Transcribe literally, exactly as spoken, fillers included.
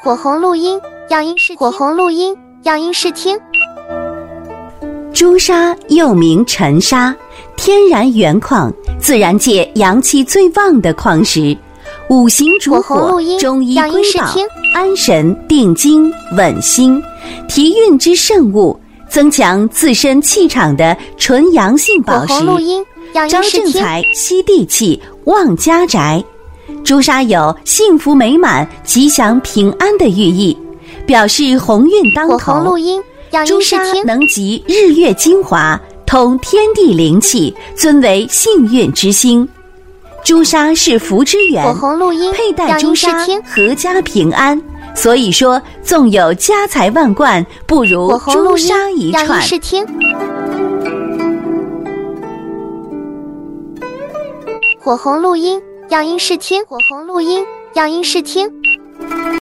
火红录音，样音试听。火红录音，样音试听。 朱砂又名陈砂，天然原矿，自然界阳气最旺的矿石，五行主火，中医瑰宝，安神定惊稳心，提运之圣物，增强自身气场的纯阳性宝石，招正财吸地气旺家宅。朱砂有幸福美满吉祥平安的寓意，表示鸿运当头。朱砂能集日月精华，通天地灵气，尊为幸运之星。朱砂是福之源，佩戴朱砂阖家平安，所以说纵有家财万贯，不如朱砂一串。 火红录音，样音试听。火红录音，样音试听。